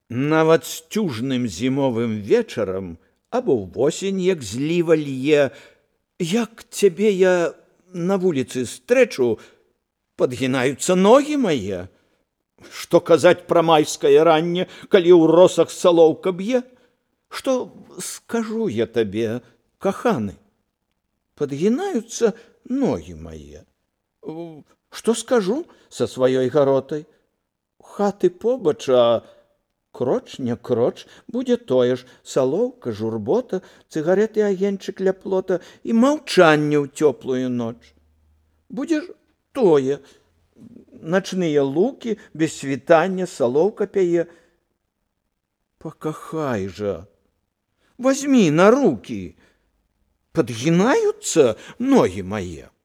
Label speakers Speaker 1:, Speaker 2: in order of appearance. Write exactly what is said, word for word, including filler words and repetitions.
Speaker 1: Нават сцюжным зімовым вечарам або ўвосень, як зліва лье, як цябе я на вуліцы стрэчу, падгінаюцца ногі мае. Што казаць пра майскае ранне, калі ў росах салоўка б'е? Што скажу я табе, каханы? Падгінаюцца ногі мае. Што скажу са сваёй гаротай? Хаты побач, а кроч не кроч, будзе тое ж: салоўка, журбота, цыгареты, агеньчык ля плота і маўчанне ў цёплую ноч. Будзе ж тое: начныя лукі, без світання, салоўка пяе. Пакахай жа, возьмі на рукі. Падгінаюцца ногі мае.